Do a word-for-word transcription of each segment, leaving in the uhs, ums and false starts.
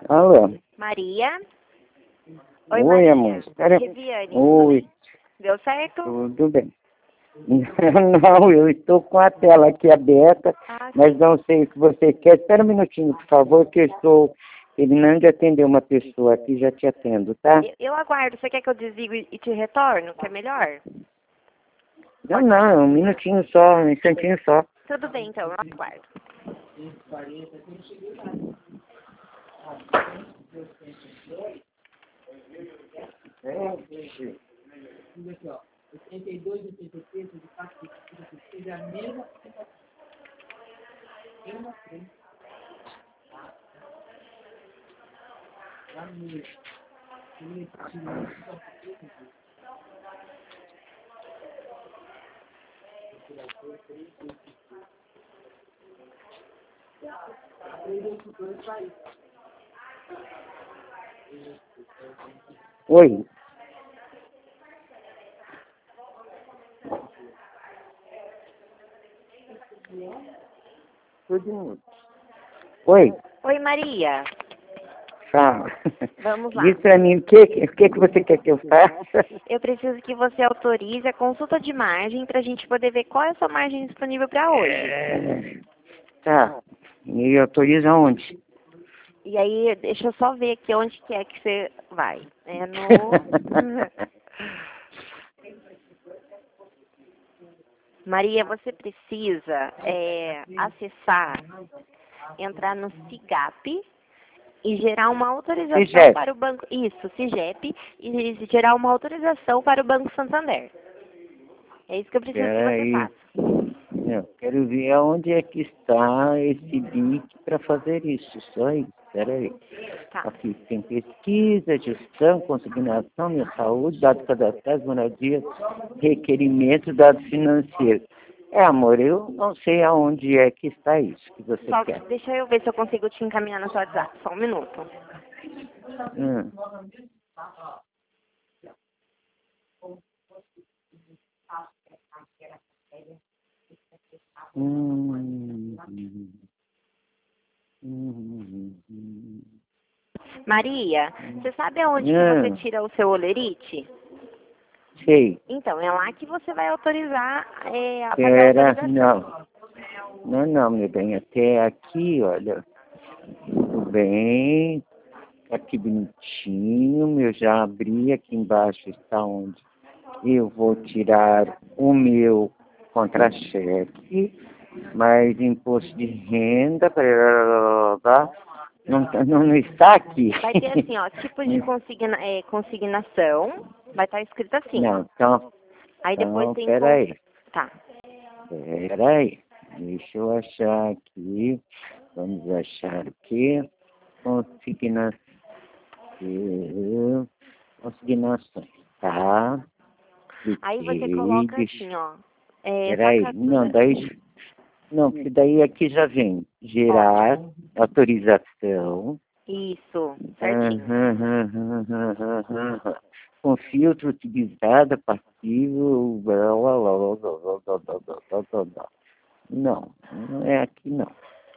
Alô? Maria? Oi, Maria. amor. Espera. Reviane. Oi, Deu certo? tudo bem? Não, eu estou com a tela aqui aberta, Ah, mas não sei o que você quer. Espera um minutinho, por favor, que eu estou terminando de atender uma pessoa aqui, já te atendo, tá? eu, eu aguardo. Você quer que eu desligo e e te retorno? Que é melhor? Não, não, um minutinho só, um instantinho só. Tudo bem, então. Eu aguardo. Oi. Tudo. Oi, Oi, Maria. fala. Vamos lá. Diz pra mim, o que, o que que você quer que eu faça? Eu preciso que você autorize a consulta de margem para a gente poder ver qual é a sua margem disponível para hoje. É, tá, me autoriza onde? E aí, deixa eu só ver aqui onde que é que você vai. É no... Maria, você precisa é, acessar, entrar no SIGAP e gerar uma autorização Sigep. para o banco. Isso, SIGEP, e gerar uma autorização para o Banco Santander. É isso que eu preciso que você Peraí, faça. eu quero ver aonde é que está esse link para fazer isso, só isso, peraí. Tá. Aqui tem pesquisa, gestão, consignação, minha saúde, dados cadastrais, moradia, requerimento, dados financeiros. É, amor, eu não sei aonde é que está isso que você Só, quer. deixa eu ver se eu consigo te encaminhar no seu WhatsApp. Só um minuto. Hum. Hum. Hum. Hum. Maria, você sabe aonde que Hum. você tira o seu olerite? Sei. Então, é lá que você vai autorizar é, a fazer a Pera, autorização. não. Não, não, meu bem, até aqui, olha, tudo bem, tá aqui bonitinho, eu já abri, aqui embaixo está onde eu vou tirar o meu contra-cheque, mais imposto de renda, blá, blá, blá, não, tá- não, não está aqui. Vai ter assim, ó, tipos de consigna, é, consignação, vai estar escrito assim, ó. Não, então, Aí depois então, tem... peraí, cons- Tá. peraí, deixa eu achar aqui, vamos achar aqui, consignação. Consignações, tá? Aí você Cliquei, coloca deixa... assim, ó, é, Peraí, não, vacatura... daí... Não, porque daí aqui já vem gerar autorização. Isso, certinho. Aham, aham, aham, aham, aham. Com filtro utilizado, passivo, blá, blá, blá, blá, blá, blá, blá, blá, blá, blá, blá. Não, não é aqui não.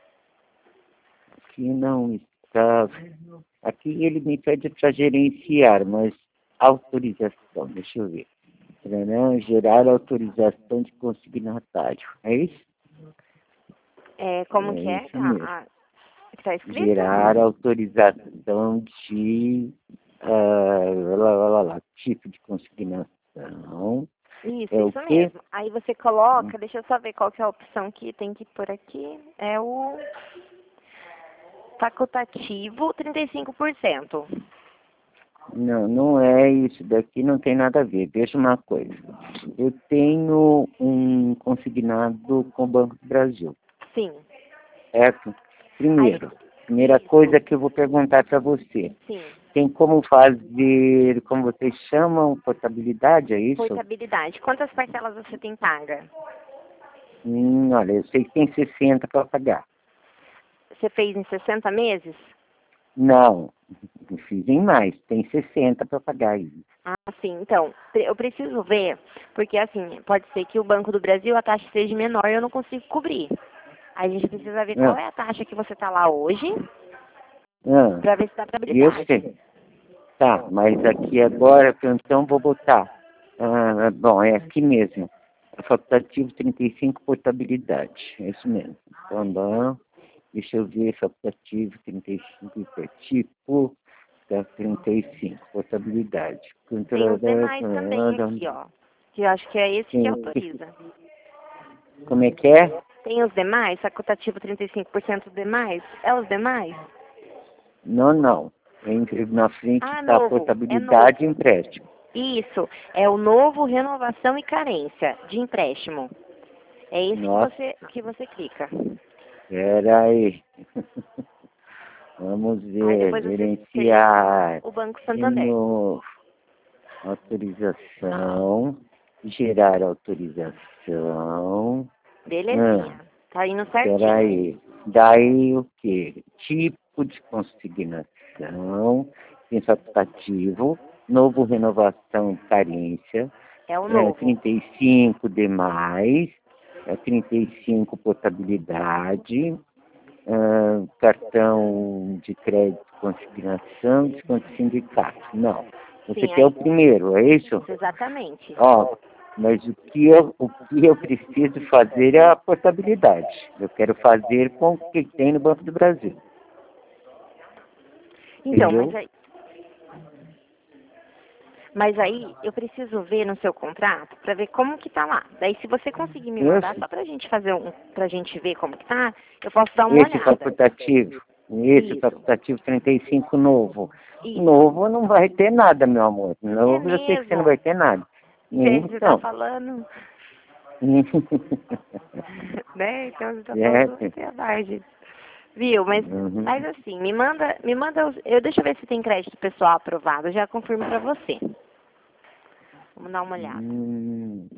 Aqui não está. Aqui ele me pede para gerenciar, mas autorização, deixa eu ver. Não, gerar autorização de consignatário. É isso? É, como É que é? isso A, mesmo. a, que tá escrito? Gerar autorização de ah, lá, lá, lá, lá, tipo de consignação. Isso, É o isso quê? mesmo. Aí você coloca, deixa eu só ver qual que é a opção que tem que pôr aqui. É o facultativo trinta e cinco por cento. Não, não é isso daqui, não tem nada a ver. Veja uma coisa. Eu tenho um consignado com o Banco do Brasil, Sim. certo? Primeiro, primeira coisa que eu vou perguntar para você. Sim. Tem como fazer, como vocês chamam, portabilidade, é isso? Portabilidade. Quantas parcelas você tem paga? Hum, olha, eu sei que tem sessenta para pagar. Você fez em sessenta meses? Não, eu fiz em mais, tem sessenta para pagar aí. Ah, sim. Então, pre- eu preciso ver, porque assim, pode ser que o Banco do Brasil a taxa seja menor e eu não consigo cobrir. A gente precisa ver qual Ah, é a taxa que você está lá hoje Ah, Pra ver se dá pra eu habilidade. sei. Tá, mas aqui agora, então vou botar. Ah, bom, é aqui mesmo. Facultativo trinta e cinco, portabilidade. É isso mesmo. Então, não. Deixa eu ver, facultativo trinta e cinco, tipo da trinta e cinco, portabilidade. Tem os demais também aqui, ó. Que eu acho que é esse que Sim. autoriza. Como é que é? Tem os demais, facultativo trinta e cinco por cento demais. É os demais? Não, não. Entre, na frente Ah, está novo. É portabilidade e novo. empréstimo. Isso. É o novo renovação e carência de empréstimo. É esse que Nossa, você, que você clica. espera aí. Vamos Aí ver, depois você gerenciar. o Banco De Santander. novo. Autorização. Gerar autorização. Belezinha. Tá indo certinho. Espera aí. Daí o quê? Tipo de consignação. Tem facultativo. Novo renovação e carência. É o É, novo. trinta e cinco demais. É, trinta e cinco portabilidade. Ah, cartão de crédito, consignação, desconto de sindicato. Não. Você Sim, quer o aí. primeiro, é isso? Exatamente. Ó, mas o que eu, o que eu preciso fazer é a portabilidade. Eu quero fazer com o que tem no Banco do Brasil. Então, Entendeu? mas aí. Mas aí eu preciso ver no seu contrato para ver como que tá lá. Daí se você conseguir me mandar Esse, só pra gente fazer um, pra gente ver como que tá, eu posso dar uma esse olhada. facultativo, esse Isso. facultativo trinta e cinco novo. Isso. Novo não vai ter nada, meu amor. É Novo eu sei que você não mesmo. vai ter nada. Gente, você tá Então. falando, né? Então você tá falando É, verdade. Viu? Mas, uhum. mas assim, me manda, me manda, os- eu deixa eu ver se tem crédito pessoal aprovado, eu já confirmo pra você. Vamos dar uma olhada. Hum,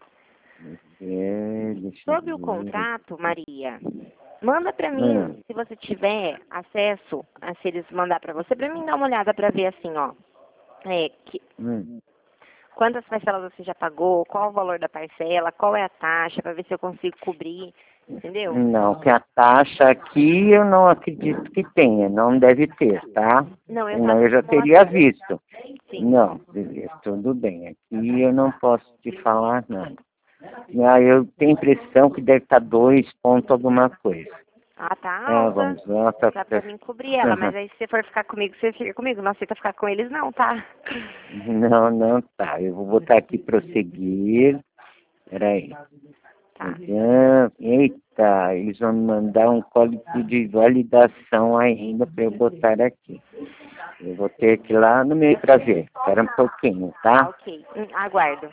é, deixa eu Sobre o ver. contrato, Maria, manda pra Hum, mim, se você tiver acesso, a, se eles mandar pra você, pra mim dar uma olhada pra ver assim, ó, é, que, hum. quantas parcelas você já pagou, qual o valor da parcela, qual é a taxa, pra ver se eu consigo cobrir, entendeu? Não, que a taxa aqui eu não acredito que tenha, não deve ter, tá? Não, eu Senão faço eu já teria simulação. visto. Sim. Não, beleza, tudo bem. Aqui eu não posso te falar nada. Ah, eu tenho impressão que deve estar dois ponto alguma coisa. Ah, tá É, alta. vamos lá, tá, Dá pra tá. mim cobrir ela, mas aí se você for ficar comigo, você fica comigo. Não aceita ficar com eles não, tá? Não, não tá. Eu vou botar aqui prosseguir. Peraí. Tá. Ah, eita, eles vão me mandar um código de validação ainda para eu botar aqui. Eu vou ter que ir lá no meio para ver. Espera um pouquinho, Tá, tá? ok. Hum, aguardo.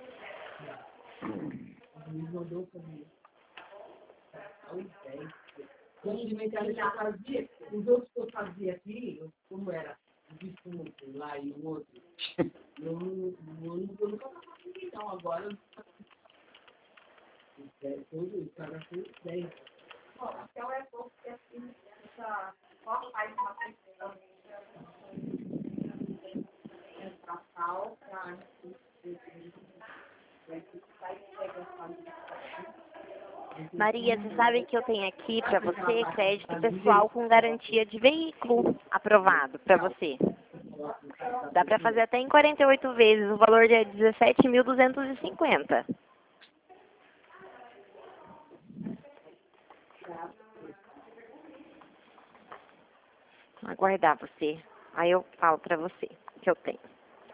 Maria, você sabe que eu tenho aqui pra você crédito pessoal com garantia de veículo aprovado pra você. Dá pra fazer até em quarenta e oito vezes, o valor é dezessete mil duzentos e cinquenta. Aguardar você. Aí eu falo pra você que eu tenho.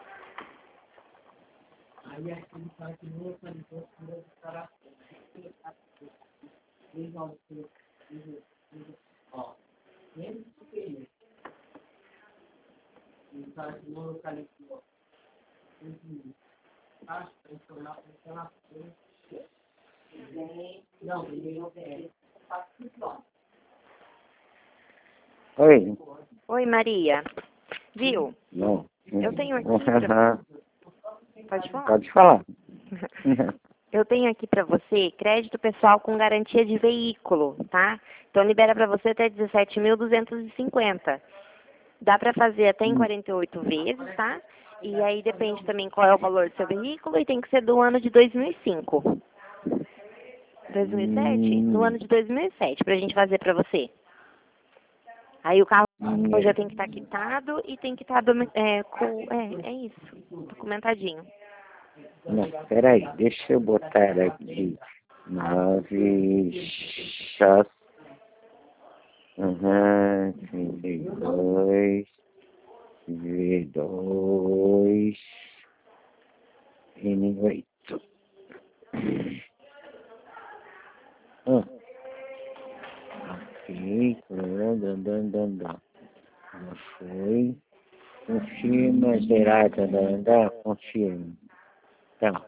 Oi. Oi, Maria. Viu? Não. Eu tenho aqui pra... Pode falar. Pode falar. Eu tenho aqui pra você crédito pessoal com garantia de veículo, tá? Então libera pra você até dezessete mil duzentos e cinquenta. Dá pra fazer até em quarenta e oito vezes, tá? E aí depende também qual é o valor do seu veículo e tem que ser do ano de dois mil e cinco. dois mil e sete? No ano de dois mil e sete, pra gente fazer pra você. Aí o carro Hum, já tem que estar quitado e tem que estar é, com. É, é isso. Documentadinho. Não, peraí, deixa eu botar aqui. Nove chás. Aham, trinta e dois. V dois. N oito. Ah, ok. Dan, dan, dan, dan. Já foi. Confirma, gerar, dan, dan, dan, confirma. Tá.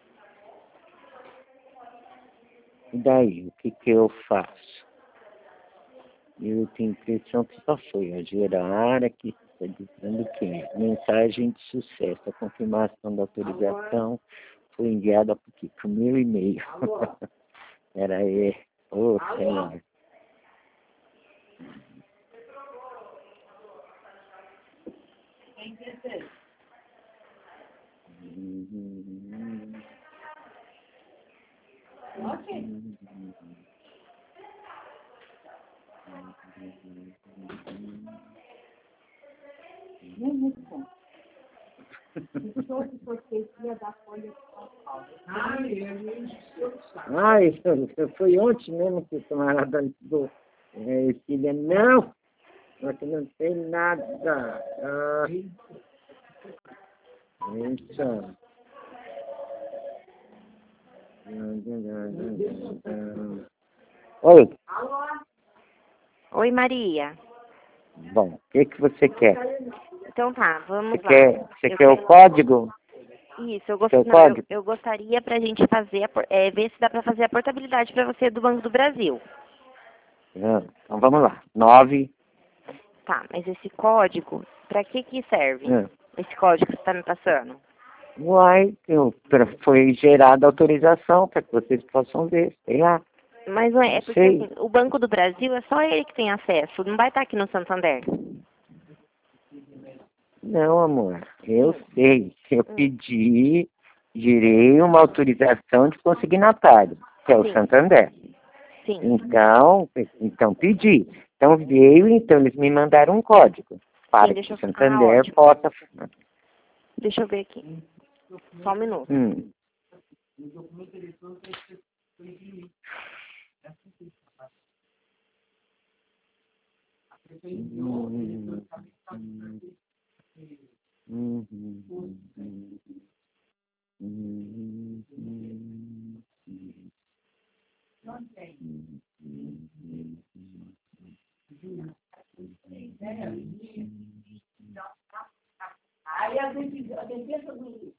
E daí, o que que eu faço? Eu tenho a impressão que só foi a gerar aqui, está dizendo que mensagem de sucesso, a confirmação da autorização foi enviada para o meu e-mail. Era aí, ô senhor. Ah, isso, isso foi ontem mesmo que o camarada do é, filha, não, aqui não tem nada. Ah, isso. Oi, Oi, Maria. bom, o que que você quer? Então tá, vamos Você lá. quer, você Eu quer o quero- código? Isso, eu, gost... Seu Não, eu, código? eu gostaria pra gente fazer, a por- é, ver se dá pra fazer a portabilidade pra você do Banco do Brasil. Ah, então vamos lá. Nove. Tá, mas esse código, pra que que serve? Ah. Esse código que você tá me passando? Uai, eu, pra- foi gerada a autorização para que vocês possam ver, sei lá. Mas não é, é Não porque sei. assim, o Banco do Brasil é só ele que tem acesso, não vai estar aqui no Santander. Não, amor, eu sei. Eu Hum. pedi, girei uma autorização de consignatário, que é o Sim. Santander. Sim, Então, então pedi. Então veio, então eles me mandaram um código para sim, que deixa o eu... Ah, Santander ótimo. possa. Deixa eu ver aqui. Só um minuto. Hum. Hum. Hum. Hum. Hum. Hum. Aí a defesa, a defesa do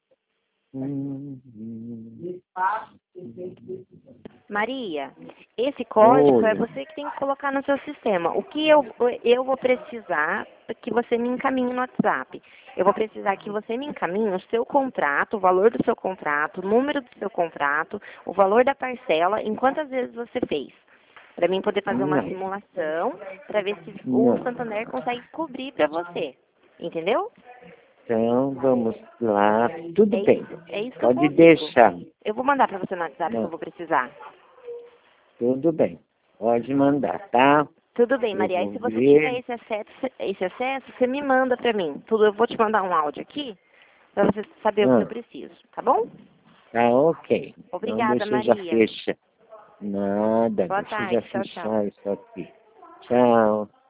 Hum. espaço, Maria, esse código Oi. é você que tem que colocar no seu sistema. O que eu, eu vou precisar é que você me encaminhe no WhatsApp. Eu vou precisar que você me encaminhe o seu contrato, o valor do seu contrato, o número do seu contrato, o valor da parcela, em quantas vezes você fez. Para mim poder fazer uma Não. simulação, para ver se o Não. Santander consegue cobrir para você. Entendeu? Então vamos lá. Tudo É bem. isso, é isso que eu Pode consigo. deixar. Eu vou mandar para você no WhatsApp que eu Não. vou precisar. Tudo bem. Pode mandar, tá? Tudo bem, Eu Maria. Aí vou se você tiver ver. esse acesso, esse acesso, você me manda pra mim. Tudo, eu vou te mandar um áudio aqui pra você saber o que eu Ah, preciso, tá bom? tá ok. Então Obrigada, deixa eu já Maria. fechar. Nada, Boa deixa eu já tarde. Tchau, tchau. fechar isso aqui. Tchau.